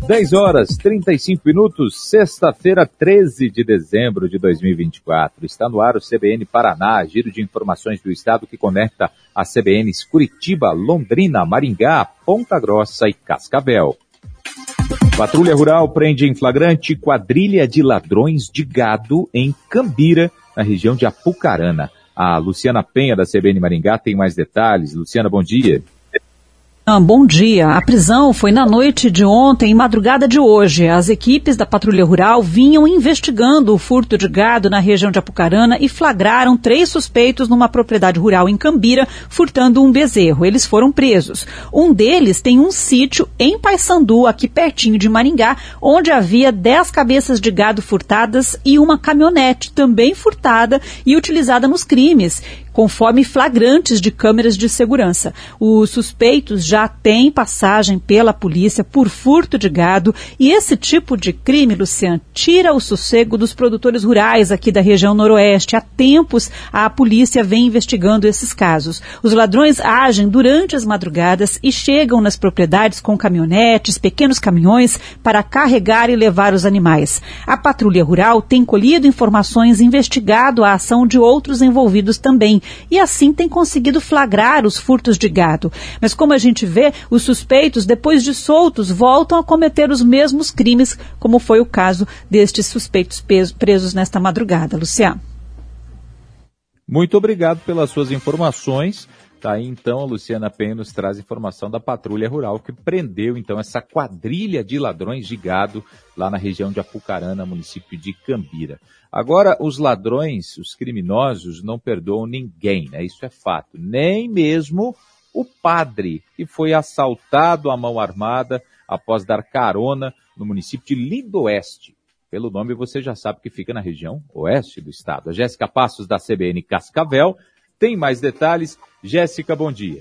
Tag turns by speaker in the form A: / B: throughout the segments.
A: 10h35, sexta-feira, 13 de dezembro de 2024. Está no ar o CBN Paraná, giro de informações do estado que conecta as CBNs Curitiba, Londrina, Maringá, Ponta Grossa e Cascavel. Patrulha Rural prende em flagrante quadrilha de ladrões de gado em Cambira, na região de Apucarana. A Luciana Penha, da CBN Maringá, tem mais detalhes. Luciana, bom dia.
B: Bom dia. A prisão foi na noite de ontem e madrugada de hoje. As equipes da Patrulha Rural vinham investigando o furto de gado na região de Apucarana e flagraram 3 suspeitos numa propriedade rural em Cambira, furtando um bezerro. Eles foram presos. Um deles tem um sítio em Paissandu, aqui pertinho de Maringá, onde havia 10 cabeças de gado furtadas e uma caminhonete também furtada e utilizada nos crimes, conforme flagrantes de câmeras de segurança. Os suspeitos já têm passagem pela polícia por furto de gado e esse tipo de crime, Luciano, tira o sossego dos produtores rurais aqui da região noroeste. Há tempos a polícia vem investigando esses casos. Os ladrões agem durante as madrugadas e chegam nas propriedades com caminhonetes, pequenos caminhões para carregar e levar os animais. A Patrulha Rural tem colhido informações e investigado a ação de outros envolvidos também. E assim tem conseguido flagrar os furtos de gado. Mas como a gente vê, os suspeitos, depois de soltos, voltam a cometer os mesmos crimes, como foi o caso destes suspeitos presos nesta madrugada. Luciano.
A: Muito obrigado pelas suas informações. Tá aí, então, a Luciana Penha nos traz informação da Patrulha Rural, que prendeu, então, essa quadrilha de ladrões de gado lá na região de Apucarana, município de Cambira. Agora, os ladrões, os criminosos, não perdoam ninguém, né? Isso é fato. Nem mesmo o padre, que foi assaltado à mão armada após dar carona no município de Lindoeste. Pelo nome, você já sabe que fica na região oeste do estado. A Jéssica Passos, da CBN Cascavel, tem mais detalhes. Jéssica, bom dia.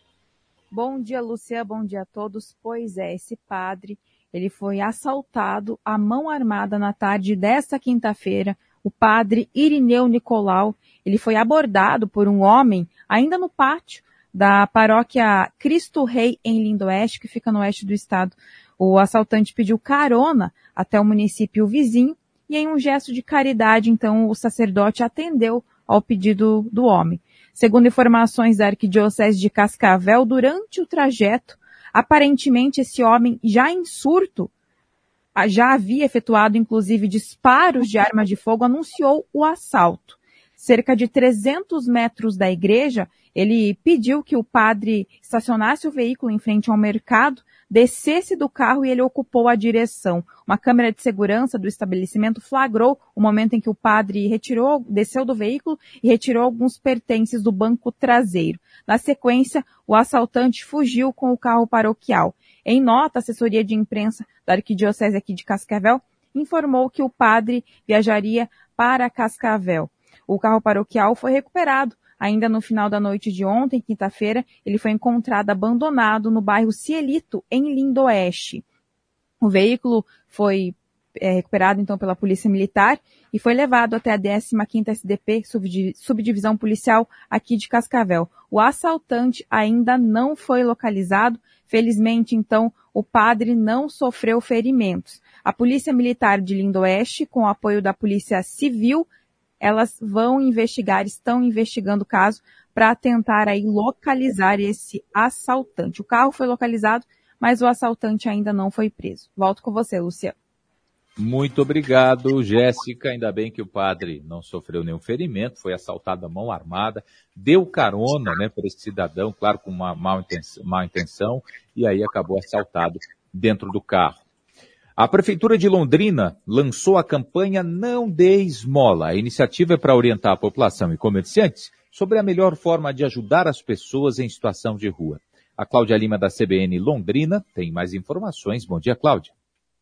C: Bom dia, Luciana, bom dia a todos. Pois é, esse padre, ele foi assaltado à mão armada na tarde desta quinta-feira. O padre Irineu Nicolau, ele foi abordado por um homem ainda no pátio da paróquia Cristo Rei em Lindoeste, que fica no oeste do estado. O assaltante pediu carona até o município vizinho e em um gesto de caridade, então, o sacerdote atendeu ao pedido do homem. Segundo informações da Arquidiocese de Cascavel, durante o trajeto, aparentemente esse homem, já em surto, já havia efetuado inclusive disparos de arma de fogo, anunciou o assalto. Cerca de 300 metros da igreja, ele pediu que o padre estacionasse o veículo em frente ao mercado, descesse do carro e ele ocupou a direção. Uma câmera de segurança do estabelecimento flagrou o momento em que o padre desceu do veículo e retirou alguns pertences do banco traseiro. Na sequência, o assaltante fugiu com o carro paroquial. Em nota, a assessoria de imprensa da Arquidiocese aqui de Cascavel informou que o padre viajaria para Cascavel. O carro paroquial foi recuperado. Ainda no final da noite de ontem, quinta-feira, ele foi encontrado abandonado no bairro Cielito, em Lindoeste. O veículo foi recuperado, então, pela Polícia Militar e foi levado até a 15ª SDP, subdivisão policial aqui de Cascavel. O assaltante ainda não foi localizado. Felizmente, então, o padre não sofreu ferimentos. A Polícia Militar de Lindoeste, com o apoio da Polícia Civil, elas estão investigando o caso para tentar aí localizar esse assaltante. O carro foi localizado, mas o assaltante ainda não foi preso. Volto com você, Luciano.
A: Muito obrigado, Jéssica. Ainda bem que o padre não sofreu nenhum ferimento, foi assaltado à mão armada, deu carona, né, para esse cidadão, claro, com uma má intenção, e aí acabou assaltado dentro do carro. A Prefeitura de Londrina lançou a campanha Não Dê Esmola. A iniciativa é para orientar a população e comerciantes sobre a melhor forma de ajudar as pessoas em situação de rua. A Cláudia Lima, da CBN Londrina, tem mais informações. Bom dia, Cláudia.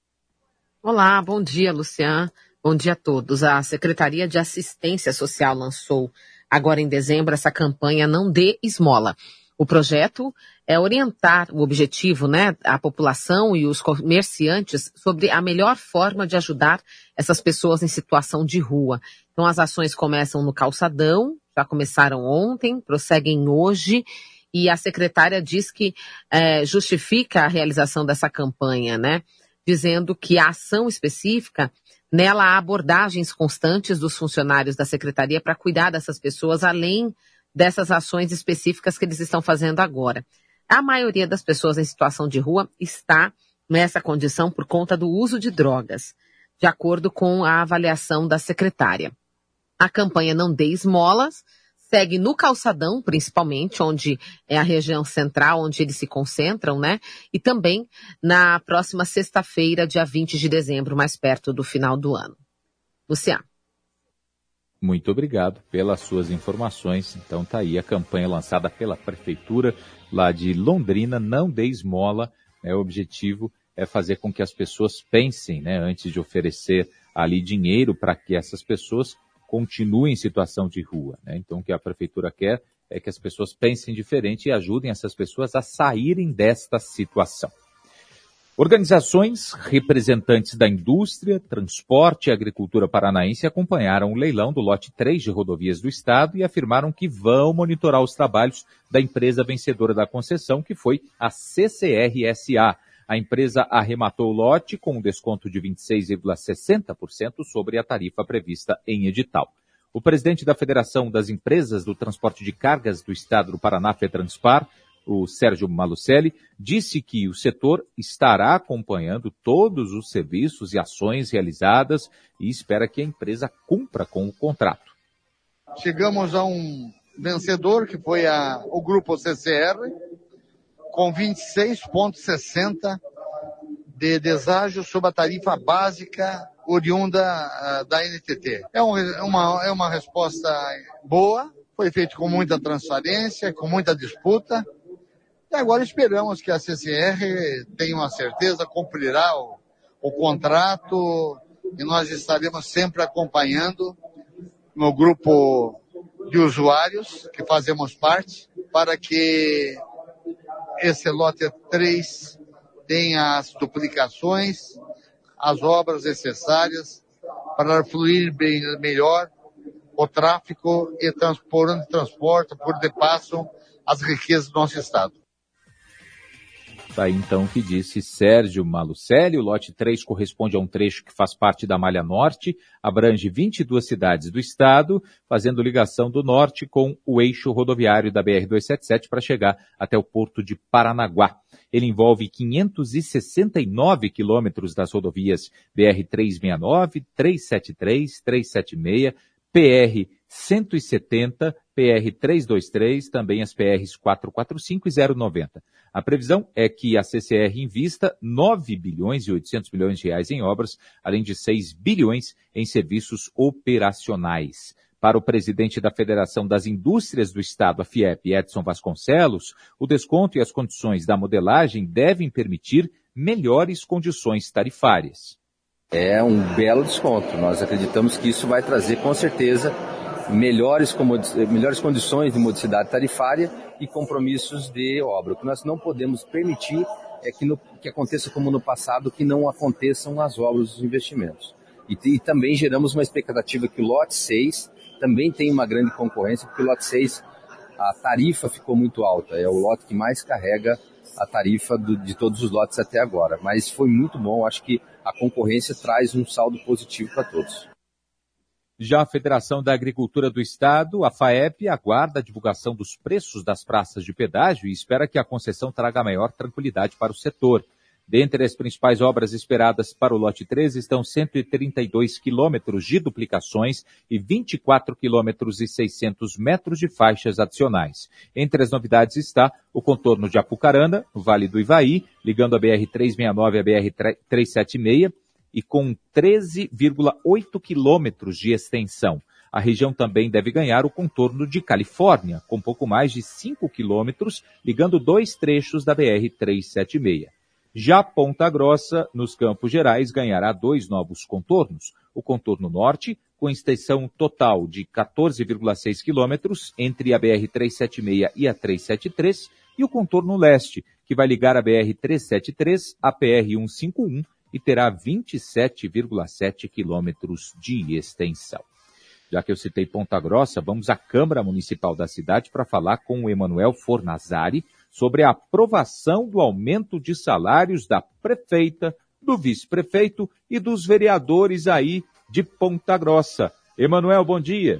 D: Olá, bom dia, Luciano. Bom dia a todos. A Secretaria de Assistência Social lançou agora em dezembro essa campanha Não Dê Esmola. O projeto é orientar o objetivo, né, a população e os comerciantes sobre a melhor forma de ajudar essas pessoas em situação de rua. Então, as ações começam no calçadão, já começaram ontem, prosseguem hoje, e a secretária diz que justifica a realização dessa campanha, né? dizendo que a ação específica, nela há abordagens constantes dos funcionários da Secretaria para cuidar dessas pessoas, além dessas ações específicas que eles estão fazendo agora. A maioria das pessoas em situação de rua está nessa condição por conta do uso de drogas, de acordo com a avaliação da secretária. A campanha Não Dê Esmolas segue no Calçadão, principalmente, onde é a região central, onde eles se concentram, né? E também na próxima sexta-feira, dia 20 de dezembro, mais perto do final do ano. Luciano.
A: Muito obrigado pelas suas informações. Então tá aí a campanha lançada pela Prefeitura lá de Londrina, Não Dê Esmola. O objetivo é fazer com que as pessoas pensem, né, antes de oferecer ali dinheiro para que essas pessoas continuem em situação de rua, né? Então o que a Prefeitura quer é que as pessoas pensem diferente e ajudem essas pessoas a saírem desta situação. Organizações, representantes da indústria, transporte e agricultura paranaense acompanharam o leilão do lote 3 de rodovias do Estado e afirmaram que vão monitorar os trabalhos da empresa vencedora da concessão, que foi a CCR S.A. A empresa arrematou o lote com um desconto de 26,60% sobre a tarifa prevista em edital. O presidente da Federação das Empresas do Transporte de Cargas do Estado do Paraná, FETranspar, o Sérgio Malucelli, disse que o setor estará acompanhando todos os serviços e ações realizadas e espera que a empresa cumpra com o contrato.
E: Chegamos a um vencedor, que foi o Grupo CCR, com 26,60 de deságio sobre a tarifa básica oriunda da NTT. É uma resposta boa, foi feito com muita transparência, com muita disputa, e agora esperamos que a CCR tenha uma certeza, cumprirá o contrato, e nós estaremos sempre acompanhando no grupo de usuários que fazemos parte, para que esse lote 3 tenha as duplicações, as obras necessárias para fluir melhor o tráfego e por onde transporta, por onde passam as riquezas do nosso estado.
A: Tá aí então o que disse Sérgio Malucelli. O lote 3 corresponde a um trecho que faz parte da Malha Norte, abrange 22 cidades do estado, fazendo ligação do norte com o eixo rodoviário da BR-277 para chegar até o porto de Paranaguá. Ele envolve 569 quilômetros das rodovias BR-369, 373, 376, PR-170, PR-323, também as PRs 445 e 090. A previsão é que a CCR invista 9 bilhões e 800 milhões de reais em obras, além de 6 bilhões em serviços operacionais. Para o presidente da Federação das Indústrias do Estado, a FIEP, Edson Vasconcelos, o desconto e as condições da modelagem devem permitir melhores condições tarifárias.
F: É um belo desconto. Nós acreditamos que isso vai trazer, com certeza, melhores condições de modicidade tarifária e compromissos de obra. O que nós não podemos permitir é que aconteça como no passado, que não aconteçam as obras dos investimentos. E também geramos uma expectativa que o lote 6 também tem uma grande concorrência, porque o lote 6, a tarifa ficou muito alta. É o lote que mais carrega a tarifa de todos os lotes até agora. Mas foi muito bom, acho que a concorrência traz um saldo positivo para todos.
A: Já a Federação da Agricultura do Estado, a FAEP, aguarda a divulgação dos preços das praças de pedágio e espera que a concessão traga maior tranquilidade para o setor. Dentre as principais obras esperadas para o lote 13 estão 132 quilômetros de duplicações e 24 quilômetros e 600 metros de faixas adicionais. Entre as novidades está o contorno de Apucarana, no Vale do Ivaí, ligando a BR-369 à BR-376, e com 13,8 quilômetros de extensão. A região também deve ganhar o contorno de Califórnia, com pouco mais de 5 quilômetros, ligando 2 trechos da BR-376. Já Ponta Grossa, nos Campos Gerais, ganhará 2 novos contornos. O contorno norte, com extensão total de 14,6 quilômetros entre a BR-376 e a 373, e o contorno leste, que vai ligar a BR-373 à PR-151 e terá 27,7 quilômetros de extensão. Já que eu citei Ponta Grossa, vamos à Câmara Municipal da cidade para falar com o Emanuel Fornazari sobre a aprovação do aumento de salários da prefeita do vice-prefeito e dos vereadores aí de Ponta Grossa. Emanuel, bom dia.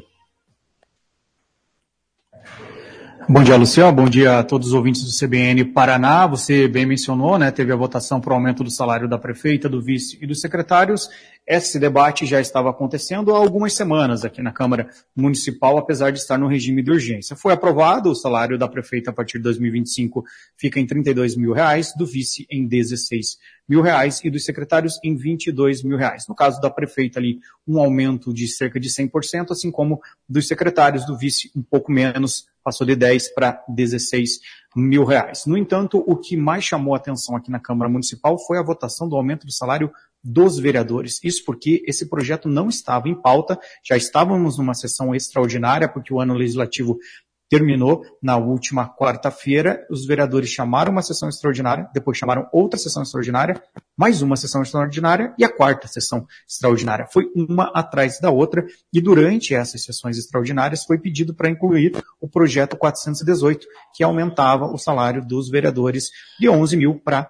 G: Bom dia, Luciano. Bom dia a todos os ouvintes do CBN Paraná. Você bem mencionou, né? Teve a votação para o aumento do salário da prefeita, do vice e dos secretários. Esse debate já estava acontecendo há algumas semanas aqui na Câmara Municipal, apesar de estar no regime de urgência. Foi aprovado, o salário da prefeita a partir de 2025 fica em R$32 mil, do vice em R$16 mil e dos secretários em R$22 mil. No caso da prefeita ali, um aumento de cerca de 100%, assim como dos secretários, do vice um pouco menos, passou de 10 para R$16 mil. No entanto, o que mais chamou a atenção aqui na Câmara Municipal foi a votação do aumento do salário dos vereadores. Isso porque esse projeto não estava em pauta, já estávamos numa sessão extraordinária, porque o ano legislativo terminou na última quarta-feira. Os vereadores chamaram uma sessão extraordinária, depois chamaram outra sessão extraordinária, mais uma sessão extraordinária e a quarta sessão extraordinária. Foi uma atrás da outra e durante essas sessões extraordinárias foi pedido para incluir o projeto 418, que aumentava o salário dos vereadores de 11 mil para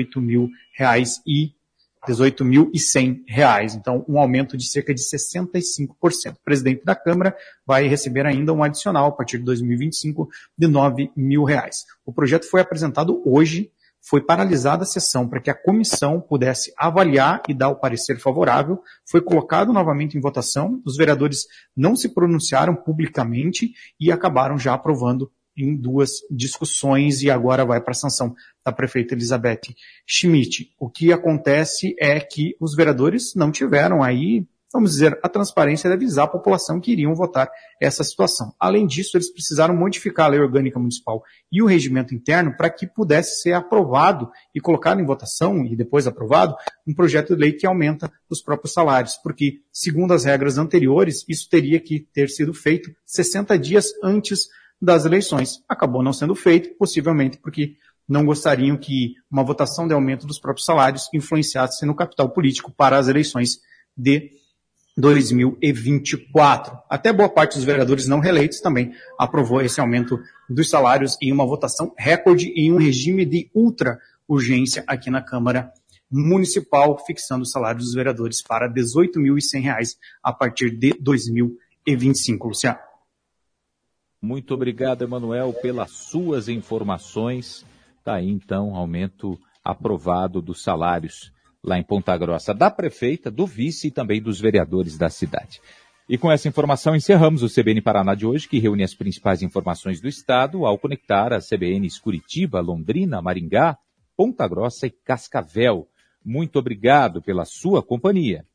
G: R$18.100. Então, um aumento de cerca de 65%. O presidente da Câmara vai receber ainda um adicional a partir de 2025 de R$9 mil. O projeto foi apresentado hoje, foi paralisada a sessão para que a comissão pudesse avaliar e dar o parecer favorável, foi colocado novamente em votação, os vereadores não se pronunciaram publicamente e acabaram já aprovando em duas discussões e agora vai para a sanção da prefeita Elizabeth Schmidt. O que acontece é que os vereadores não tiveram aí, vamos dizer, a transparência de avisar a população que iriam votar essa situação. Além disso, eles precisaram modificar a lei orgânica municipal e o regimento interno para que pudesse ser aprovado e colocado em votação e depois aprovado um projeto de lei que aumenta os próprios salários, porque, segundo as regras anteriores, isso teria que ter sido feito 60 dias antes das eleições. Acabou não sendo feito, possivelmente porque não gostariam que uma votação de aumento dos próprios salários influenciasse no capital político para as eleições de 2024. Até boa parte dos vereadores não reeleitos também aprovou esse aumento dos salários em uma votação recorde em um regime de ultra urgência aqui na Câmara Municipal, fixando o salário dos vereadores para R$ 18.100 a partir de 2025. Luciano.
A: Muito obrigado, Emanuel, pelas suas informações. Está aí, então, aumento aprovado dos salários lá em Ponta Grossa, da prefeita, do vice e também dos vereadores da cidade. E com essa informação encerramos o CBN Paraná de hoje, que reúne as principais informações do estado ao conectar as CBNs Curitiba, Londrina, Maringá, Ponta Grossa e Cascavel. Muito obrigado pela sua companhia.